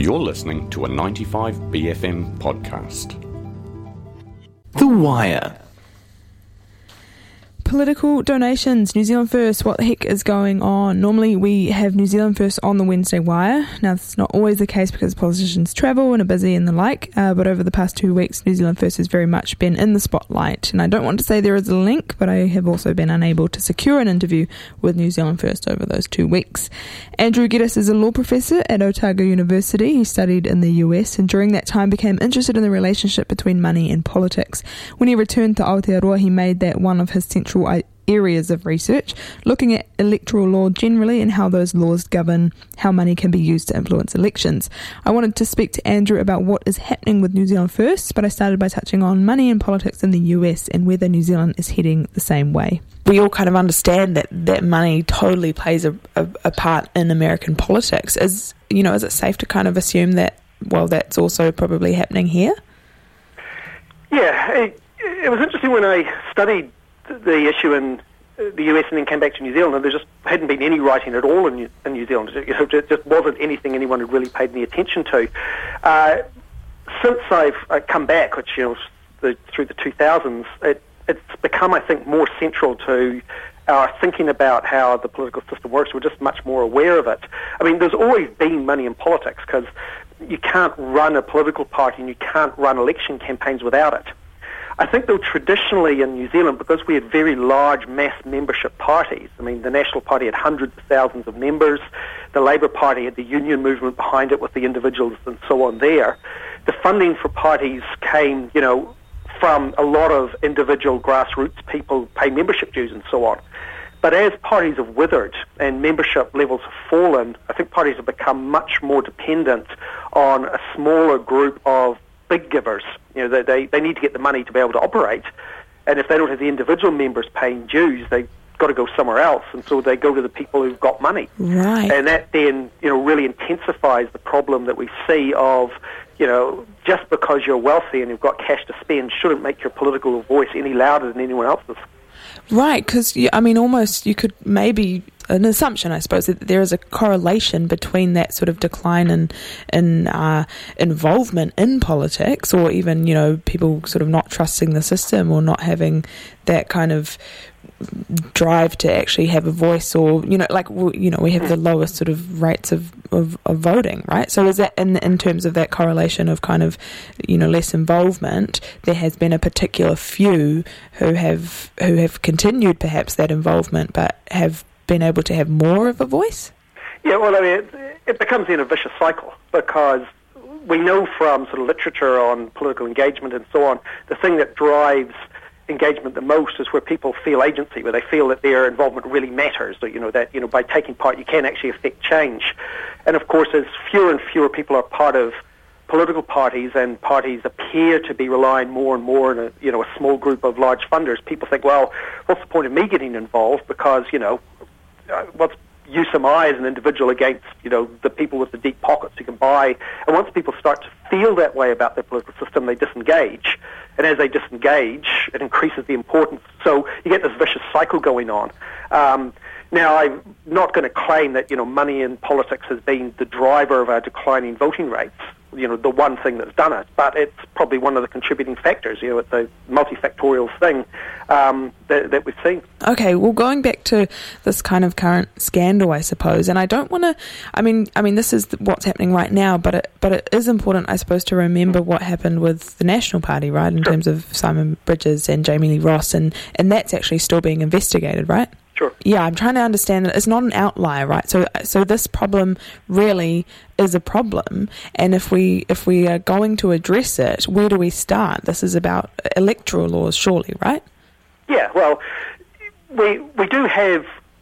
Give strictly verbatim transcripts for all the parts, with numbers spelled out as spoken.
You're listening to a ninety-five B F M podcast. The Wire. Political donations, New Zealand First, what the heck is going on? Normally we have New Zealand First on the Wednesday Wire. Now that's not always the case because politicians travel and are busy and the like, uh, but over the past two weeks New Zealand First has very much been in the spotlight, and I don't want to say there is a link, but I have also been unable to secure an interview with New Zealand First over those two weeks. Andrew Geddes is a law professor at Otago University. He studied in the U S and during that time became interested in the relationship between money and politics. When he returned to Aotearoa, he made that one of his central areas of research, looking at electoral law generally and how those laws govern how money can be used to influence elections. I wanted to speak to Andrew about what is happening with New Zealand First, but I started by touching on money and politics in the U S and whether New Zealand is heading the same way. We all kind of understand that, that money totally plays a, a, a part in American politics. Is, you know, is it safe to kind of assume that, well, that's also probably happening here? Yeah, it, it was interesting when I studied the issue in the U S and then came back to New Zealand, and there just hadn't been any writing at all in New, in New Zealand. It, you know, it just wasn't anything anyone had really paid any attention to. Uh, since I've uh, come back, which, you know, the, through the two thousands, it, it's become, I think, more central to our thinking about how the political system works. We're just much more aware of it. I mean, there's always been money in politics because you can't run a political party and you can't run election campaigns without it. I think, though, traditionally in New Zealand, because we had very large mass membership parties, I mean, the National Party had hundreds of thousands of members, the Labour Party had the union movement behind it with the individuals and so on there, the funding for parties came, you know, from a lot of individual grassroots people pay membership dues and so on. But as parties have withered and membership levels have fallen, I think parties have become much more dependent on a smaller group of big givers. You know, they, they they need to get the money to be able to operate, and if they don't have the individual members paying dues, they've got to go somewhere else, and so they go to the people who've got money. Right. And that then, you know, really intensifies the problem that we see of, you know, just because you're wealthy and you've got cash to spend shouldn't make your political voice any louder than anyone else's. Right, because, I mean, almost you could maybe, an assumption, I suppose, that there is a correlation between that sort of decline in, in uh, involvement in politics, or even, you know, people sort of not trusting the system or not having that kind of drive to actually have a voice, or, you know, like, you know, we have the lowest sort of rates of, of, of voting, right? So is that in, in terms of that correlation of kind of, you know, less involvement, there has been a particular few who have who have continued perhaps that involvement but have been able to have more of a voice? Yeah, well, I mean, it, it becomes in a vicious cycle because we know from sort of literature on political engagement and so on, the thing that drives engagement the most is where people feel agency, where they feel that their involvement really matters, that, you know, that, you know, by taking part you can actually affect change. And of course, as fewer and fewer people are part of political parties and parties appear to be relying more and more on a, you know, a small group of large funders, people think, well, what's the point of me getting involved? Because, you know, what's use am I as an individual against, you know, the people with the deep pockets who can buy. And once people start to feel that way about their political system, they disengage. And as they disengage, it increases the importance. So you get this vicious cycle going on. Um, now, I'm not going to claim that, you know, money in politics has been the driver of our declining voting rates, you know, the one thing that's done it, but it's probably one of the contributing factors. You know, it's a multifactorial thing um, that, that we've seen. Okay, well, going back to this kind of current scandal, I suppose, and I don't want to, I mean, I mean, this is what's happening right now, but it, but it is important, I suppose, to remember what happened with the National Party, right, in Sure. terms of Simon Bridges and Jamie Lee Ross, and, and that's actually still being investigated, right? Sure. Yeah, I'm trying to understand that it's not an outlier, right? So, so this problem really is a problem, and if we if we are going to address it, where do we start? This is about electoral laws, surely, right? Yeah. Well, we we do have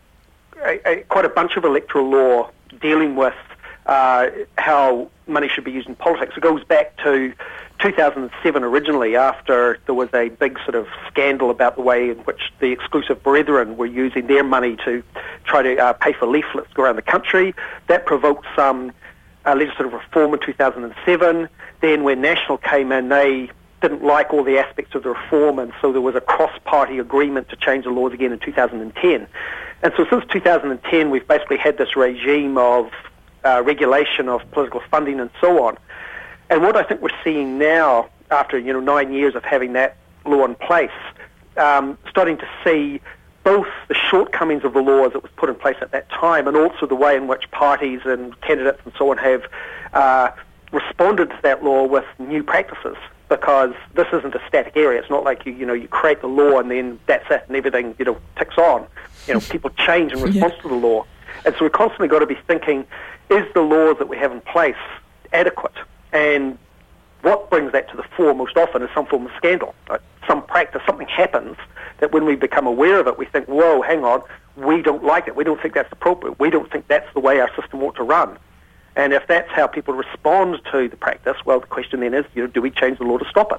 a, a, quite a bunch of electoral law dealing with uh, how money should be used in politics. It goes back to two thousand seven originally, after there was a big sort of scandal about the way in which the Exclusive Brethren were using their money to try to uh, pay for leaflets to go around the country. That provoked some uh, legislative reform in two thousand seven. Then when National came in, they didn't like all the aspects of the reform, and so there was a cross-party agreement to change the laws again in two thousand ten. And so since two thousand ten, we've basically had this regime of uh, regulation of political funding and so on. And what I think we're seeing now, after you know nine years of having that law in place, um, starting to see both the shortcomings of the laws that was put in place at that time, and also the way in which parties and candidates and so on have uh, responded to that law with new practices. Because this isn't a static area. It's not like you, you know, you create the law and then that's it and everything, you know, ticks on. You know, people change in response yeah. to the law. And so we've constantly got to be thinking, is the law that we have in place adequate? And what brings that to the fore most often is some form of scandal. Right? Some practice, something happens that when we become aware of it, we think, whoa, hang on, we don't like it. We don't think that's appropriate. We don't think that's the way our system ought to run. And if that's how people respond to the practice, well, the question then is, you know, do we change the law to stop it?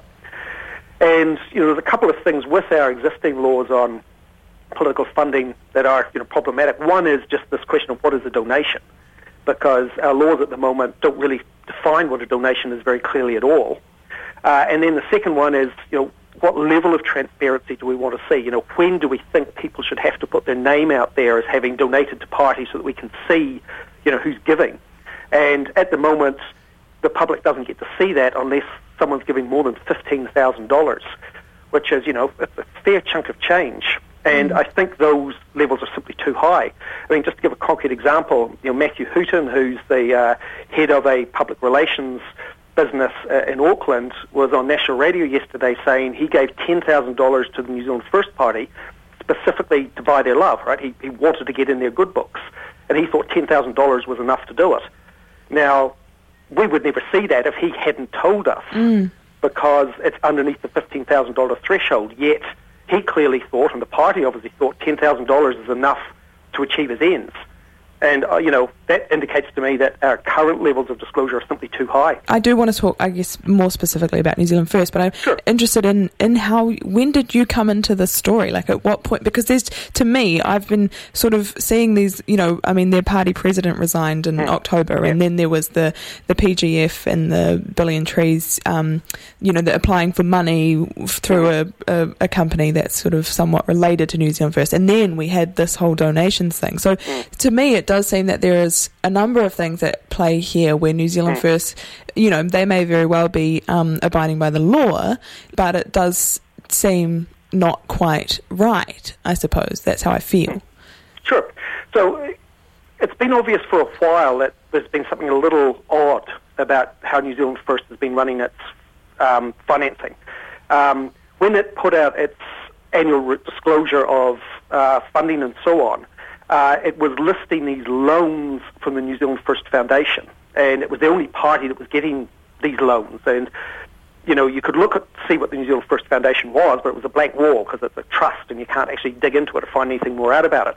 And, you know, there's a couple of things with our existing laws on political funding that are, you know, problematic. One is just this question of what is a donation, because our laws at the moment don't really define what a donation is very clearly at all. Uh, and then the second one is, you know, what level of transparency do we want to see? You know, when do we think people should have to put their name out there as having donated to parties so that we can see, you know, who's giving? And at the moment, the public doesn't get to see that unless someone's giving more than fifteen thousand dollars, which is, you know, a fair chunk of change. And mm. I think those levels are simply too high. I mean, just to give a concrete example, you know, Matthew Hooton, who's the uh, head of a public relations business uh, in Auckland, was on national radio yesterday saying he gave ten thousand dollars to the New Zealand First Party specifically to buy their love, right? He, he wanted to get in their good books, and he thought ten thousand dollars was enough to do it. Now, we would never see that if he hadn't told us, mm. because it's underneath the fifteen thousand dollars threshold, yet he clearly thought, and the party obviously thought, ten thousand dollars is enough to achieve his ends. And, uh, you know, that indicates to me that our current levels of disclosure are simply too high. I do want to talk, I guess, more specifically about New Zealand First, but I'm sure. interested in, in how, when did you come into this story? Like, at what point? Because there's, to me, I've been sort of seeing these, you know, I mean, their party president resigned in mm. October, yeah. and then there was the, the P G F and the Billion Trees, um, you know, applying for money through a, a, a company that's sort of somewhat related to New Zealand First. And then we had this whole donations thing. So, mm. to me, it does seem that there is a number of things at play here where New Zealand First, you know, they may very well be um, abiding by the law, but it does seem not quite right, I suppose. That's how I feel. Sure. So it's been obvious for a while that there's been something a little odd about how New Zealand First has been running its um, financing. Um, when it put out its annual disclosure of uh, funding and so on, Uh, it was listing these loans from the New Zealand First Foundation, and it was the only party that was getting these loans. And, you know, you could look at, see what the New Zealand First Foundation was, but it was a blank wall because it's a trust and you can't actually dig into it or find anything more out about it.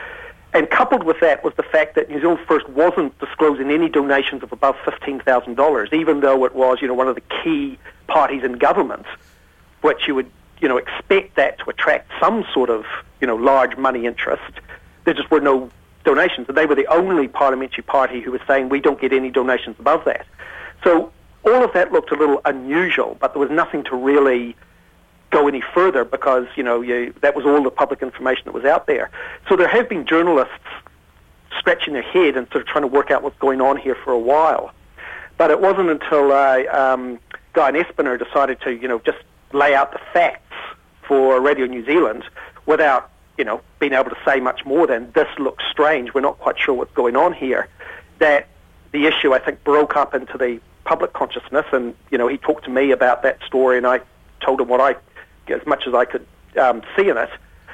And coupled with that was the fact that New Zealand First wasn't disclosing any donations of above fifteen thousand dollars, even though it was, you know, one of the key parties in government, which you would, you know, expect that to attract some sort of, you know, large money interest. There just were no donations, and they were the only parliamentary party who was saying we don't get any donations above that. So all of that looked a little unusual, but there was nothing to really go any further because, you know, you, that was all the public information that was out there. So there have been journalists scratching their head and sort of trying to work out what's going on here for a while. But it wasn't until uh, um, Guy Espiner decided to, you know, just lay out the facts for Radio New Zealand without, you know, being able to say much more than this looks strange, we're not quite sure what's going on here, that the issue, I think, broke up into the public consciousness. And, you know, he talked to me about that story and I told him what I, as much as I could um, see in it.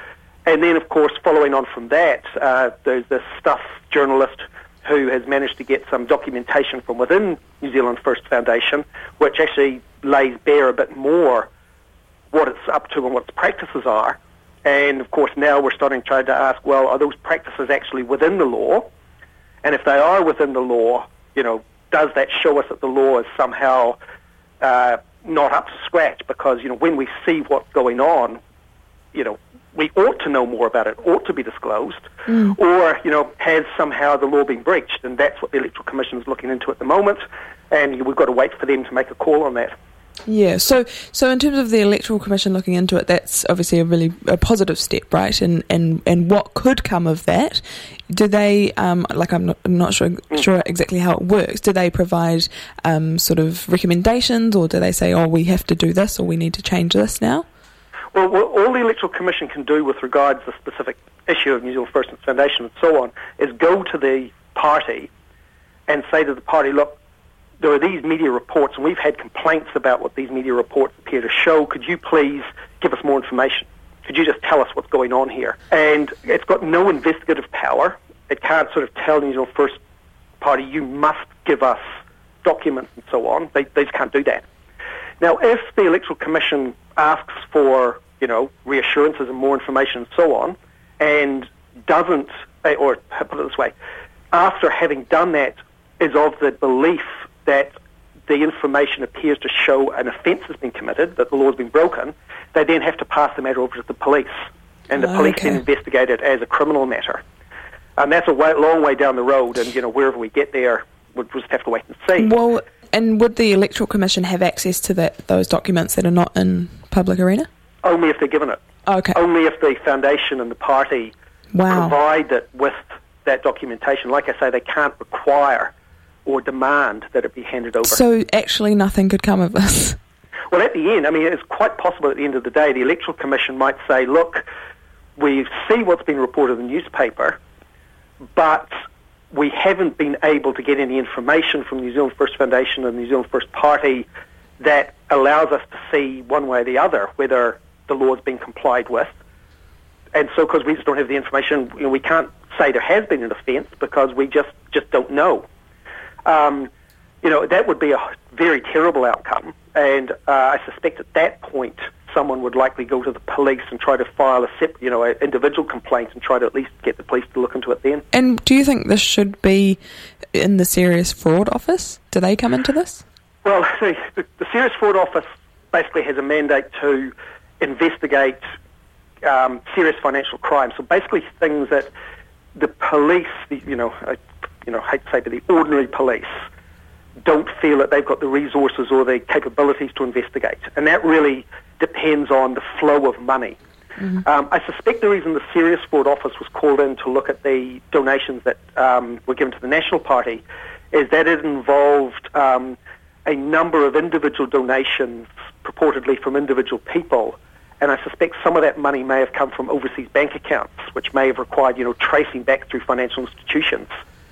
And then, of course, following on from that, uh, there's this Stuff journalist who has managed to get some documentation from within New Zealand First Foundation, which actually lays bare a bit more what it's up to and what its practices are. And, of course, now we're starting to try to ask, well, are those practices actually within the law? And if they are within the law, you know, does that show us that the law is somehow uh, not up to scratch? Because, you know, when we see what's going on, you know, we ought to know more about it, ought to be disclosed. Mm. Or, you know, has somehow the law been breached? And that's what the Electoral Commission is looking into at the moment. And we've got to wait for them to make a call on that. Yeah, so so in terms of the Electoral Commission looking into it, that's obviously a really a positive step, right? And and, and what could come of that? Do they, um, like I'm not, I'm not sure sure exactly how it works, do they provide um, sort of recommendations, or do they say, oh, we have to do this, or we need to change this now? Well, well all the Electoral Commission can do with regards to the specific issue of New Zealand First Foundation and so on is go to the party and say to the party, look, there are these media reports, and we've had complaints about what these media reports appear to show. Could you please give us more information? Could you just tell us what's going on here? And it's got no investigative power. It can't sort of tell New Zealand First Party, you must give us documents and so on. They, they just can't do that. Now, if the Electoral Commission asks for, you know, reassurances and more information and so on, and doesn't, or put it this way, after having done that, is of the belief that the information appears to show an offence has been committed, that the law has been broken, they then have to pass the matter over to the police. And the oh, police okay. then investigate it as a criminal matter. And that's a way, long way down the road, and, you know, wherever we get there, we'll just have to wait and see. Well, and would the Electoral Commission have access to that those documents that are not in public arena? Only if they're given it. Okay. Only if the foundation and the party Wow. provide it with that documentation. Like I say, they can't require or demand that it be handed over. So actually nothing could come of this? Well, at the end, I mean, it's quite possible at the end of the day, the Electoral Commission might say, look, we see what's been reported in the newspaper, but we haven't been able to get any information from New Zealand First Foundation and New Zealand First Party that allows us to see one way or the other whether the law has been complied with. And so, because we just don't have the information, you know, we can't say there has been an offence because we just, just don't know. Um, you know, that would be a very terrible outcome. And uh, I suspect at that point, someone would likely go to the police and try to file a sep- you know, an individual complaint and try to at least get the police to look into it then. And do you think this should be in the Serious Fraud Office? Do they come into this? Well, the, the Serious Fraud Office basically has a mandate to investigate um, serious financial crimes. So basically things that the police, the, you know, I, you know, hate to say, but the ordinary police don't feel that they've got the resources or the capabilities to investigate. And that really depends on the flow of money. Mm-hmm. Um, I suspect the reason the Serious Fraud Office was called in to look at the donations that um, were given to the National Party is that it involved um, a number of individual donations purportedly from individual people. And I suspect some of that money may have come from overseas bank accounts, which may have required, you know, tracing back through financial institutions.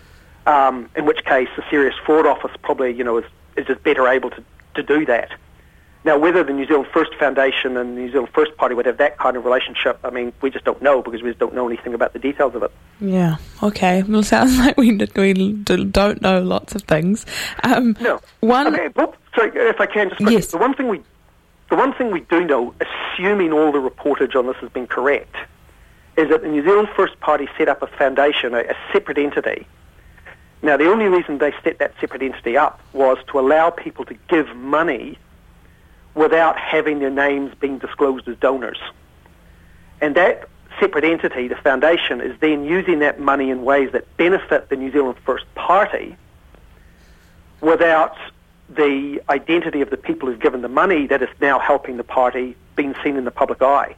Um, in which case, the Serious Fraud Office probably, you know, is, is just better able to, to do that. Now, whether the New Zealand First Foundation and the New Zealand First Party would have that kind of relationship, I mean, we just don't know because we just don't know anything about the details of it. Yeah, okay. Well, it sounds like we, we don't know lots of things. Um, no. One. Okay, well, sorry, if I can just quickly. Yes. The one thing we, the one thing we do know, assuming all the reportage on this has been correct, is that the New Zealand First Party set up a foundation, a, a separate entity. Now, the only reason they set that separate entity up was to allow people to give money without having their names being disclosed as donors. And that separate entity, the foundation, is then using that money in ways that benefit the New Zealand First Party without the identity of the people who've given the money that is now helping the party being seen in the public eye.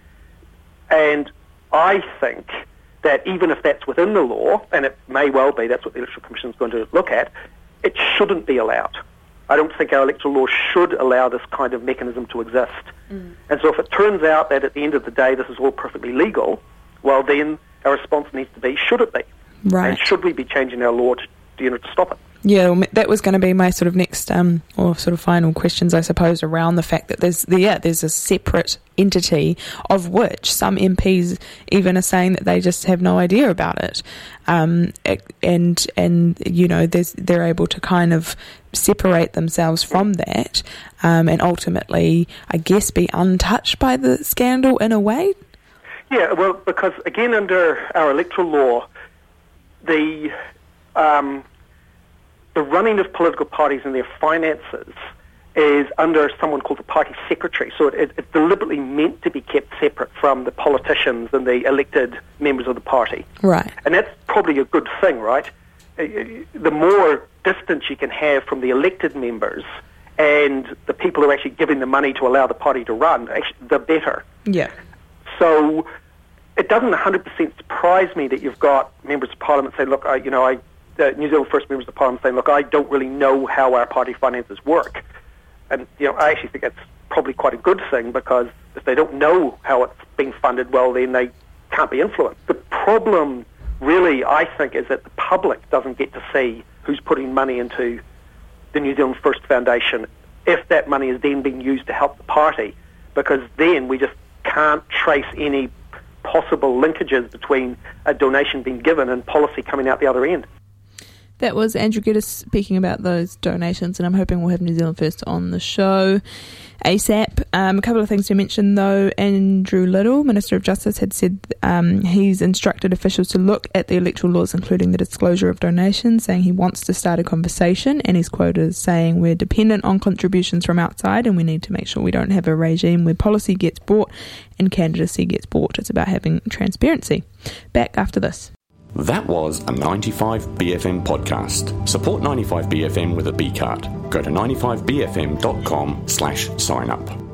And I think that even if that's within the law, and it may well be, that's what the Electoral Commission is going to look at, it shouldn't be allowed. I don't think our electoral law should allow this kind of mechanism to exist. Mm. And so if it turns out that at the end of the day this is all perfectly legal, well then our response needs to be, should it be? Right. And should we be changing our law to, you know, to stop it? Yeah, well, that was going to be my sort of next um, or sort of final questions, I suppose, around the fact that there's the, yeah there's a separate entity of which some M Ps even are saying that they just have no idea about it, um, and and you know there's, they're able to kind of separate themselves from that, um, and ultimately, I guess, be untouched by the scandal in a way. Yeah, well, because again, under our electoral law, the um, the running of political parties and their finances is under someone called the party secretary. So it, it's deliberately meant to be kept separate from the politicians and the elected members of the party. Right. And that's probably a good thing, right? The more distance you can have from the elected members and the people who are actually giving the money to allow the party to run, actually, the better. Yeah. So it doesn't one hundred percent surprise me that you've got members of Parliament saying, look, I, you know, I, uh, New Zealand First members of Parliament saying, look, I don't really know how our party finances work. And, you know, I actually think that's probably quite a good thing, because if they don't know how it's being funded, well, then they can't be influenced. The problem really, I think, is that the public doesn't get to see who's putting money into the New Zealand First Foundation, if that money is then being used to help the party, because then we just can't trace any possible linkages between a donation being given and policy coming out the other end. That was Andrew Geddes speaking about those donations, and I'm hoping we'll have New Zealand First on the show ASAP. Um, a couple of things to mention, though. Andrew Little, Minister of Justice, had said um, he's instructed officials to look at the electoral laws, including the disclosure of donations, saying he wants to start a conversation, and his quote is saying, we're dependent on contributions from outside, and we need to make sure we don't have a regime where policy gets bought and candidacy gets bought. It's about having transparency. Back after this. That was a ninety-five B F M podcast. Support ninety-five B F M with a B card. Go to ninety-five B F M dot com slash sign up.